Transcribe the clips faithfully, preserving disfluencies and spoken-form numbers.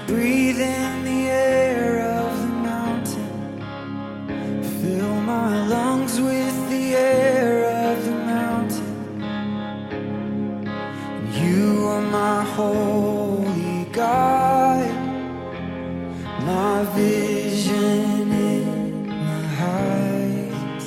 Breathe in the air of the mountain. Fill my lungs with the air of the mountain. And you are my holy God, my vision in the heights,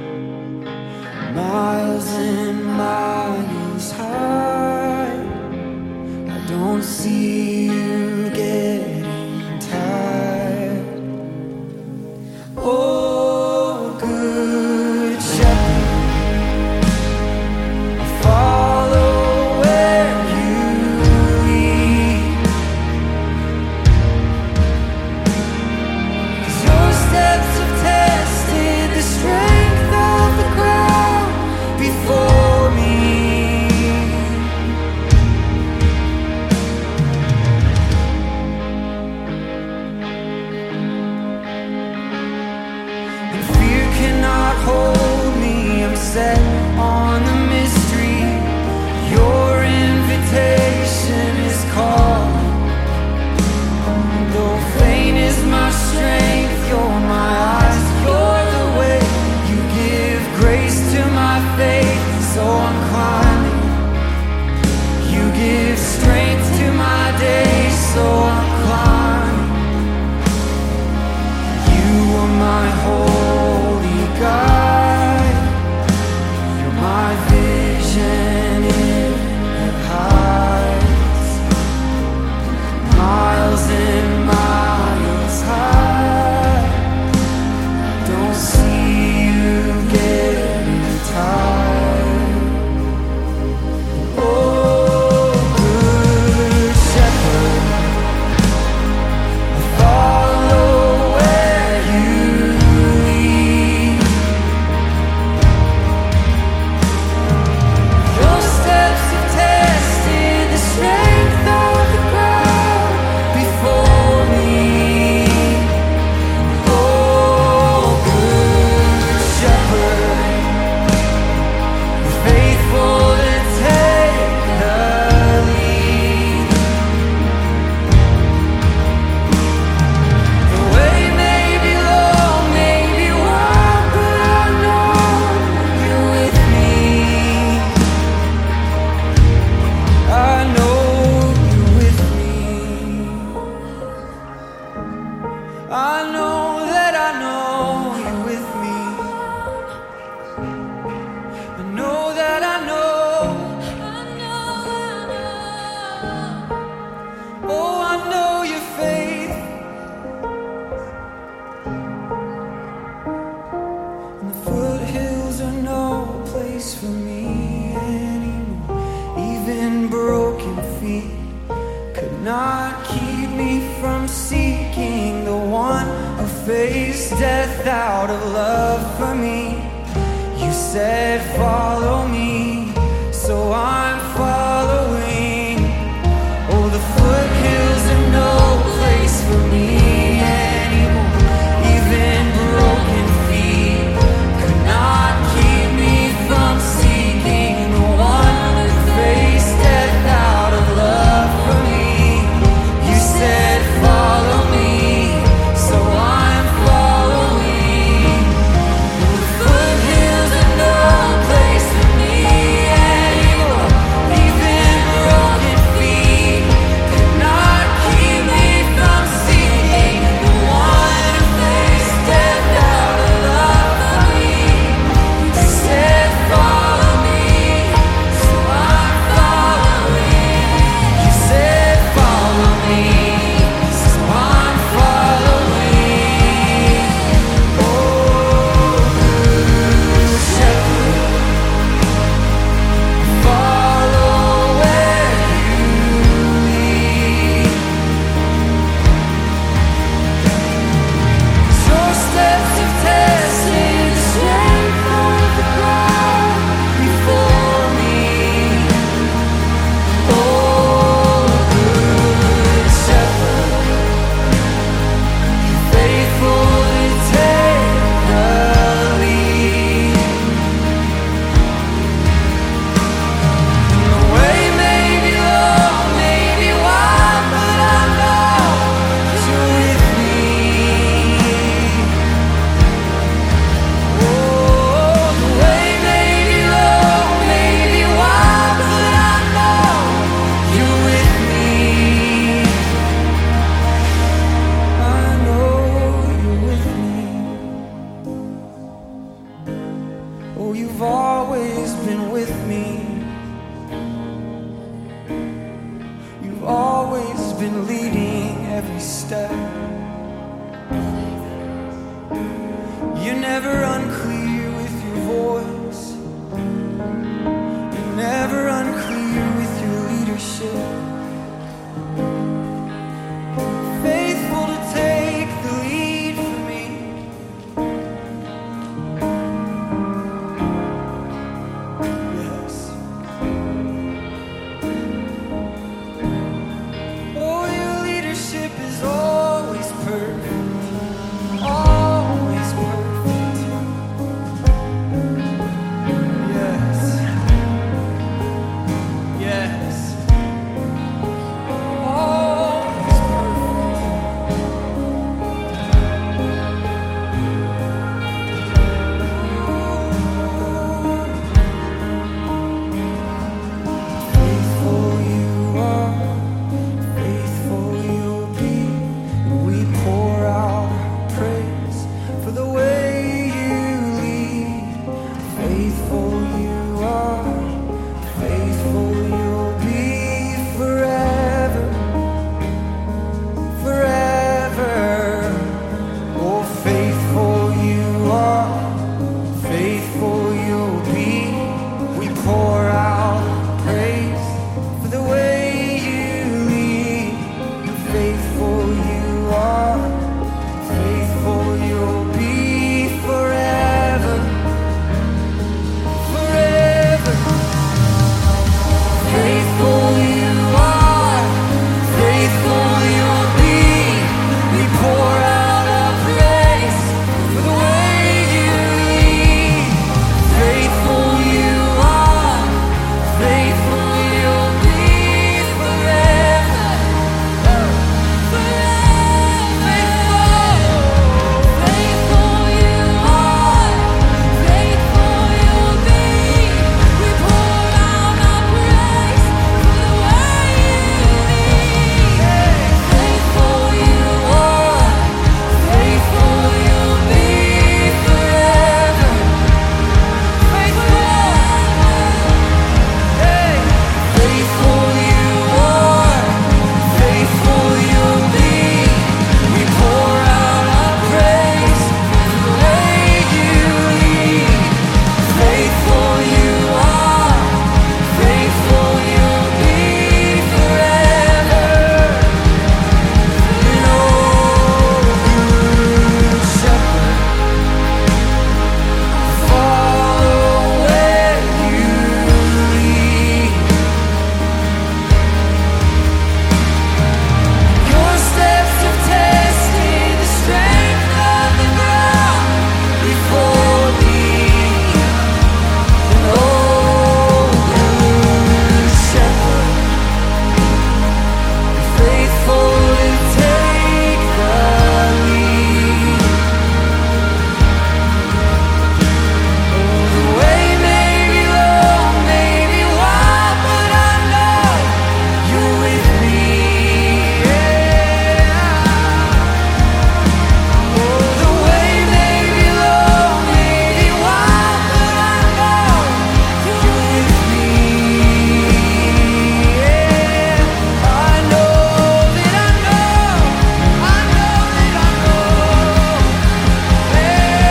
miles and miles high. I don't see you getting tired. Oh, good shepherd, I follow where you lead. 'Cause your steps have tested the strength of the ground before me. Cannot hold me, I'm set on the mystery. Your invitation is calling. Though faint is my strength, you're my eyes, you're the way. You give grace to my faith, so I'm climbing. You give strength to my days, so I'm climbing. You are my holy God, you're my vision in the heights, miles and miles high. Don't see you getting tired. Oh, good shepherd, I follow where you lead. Your steps have tested the strength of the ground before me. Oh, good shepherd, faithful to take the lead. The way may be long, may be wide, but I know you're with me. I know you're with me. I know that I know you're with me. I know that I know. Oh, I know your faith. And the foothills are no place for me anymore. Even broken feet could not keep me from seeking the one who faced death out of love for me. You said, follow me, so I'm following. Oh, the foothills are no place for me anymore. Even broken feet could not keep me from seeking the one who faced death out of love for me. You said, follow me, so I'm following. The foothills are no place Oh, you've always been with me. You've always been leading every step. You're never unclear with your voice. You're never unclear with your leadership. Faithful to take the lead for me. Yes. Oh, your leadership is always perfect. Always perfect. Yes. Yes. Always faithful you are, faithful you'll be. We pour out our praise for the way you lead. Faithful you are, faithful you'll be forever, forever. Oh, faithful you are, faithful you'll be. We pour out praise for the way you lead. Faithful you are, faithful you'll be forever, forever. Faithful you are, faithful you'll be. We pour out our praise for the way you lead. Faithful you are, faithful you'll be forever, forever. Faithful you are, faithful you'll be. We pour out our praise for the way you lead. Faithful you are, faithful you'll be forever, faithful you are, faithful you'll be. We pour out our praise for the way you lead. Faithful you are, faithful you'll be forever. You know, good shepherd, follow where you lead. Your steps have tested the strength of the ground before me. And oh, good shepherd, faithful to take the lead. The way may be long, may be wide, but I know you're with me. Yeah. Oh, the way may be long, may be wide, but I know you're with me. Yeah. I know that I know, I know that I know. Yeah.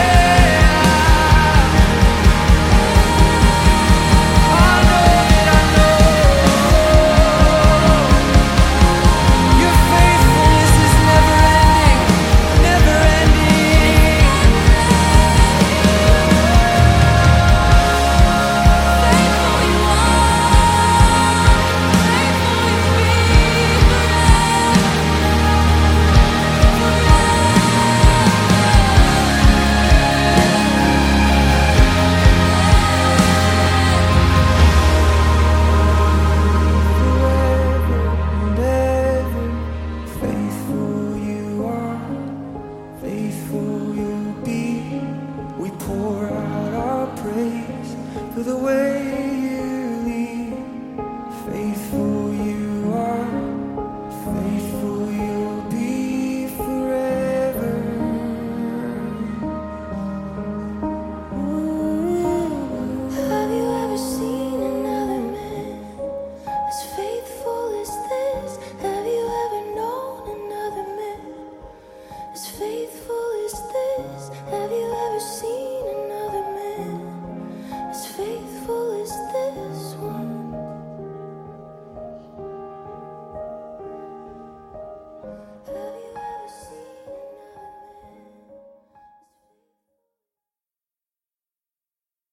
I know that I know your faithfulness is never ending, never ending. Faithful you are, faithful you be forever and ever. Faithful you are, faithful you'll be. We pour out our praise for the way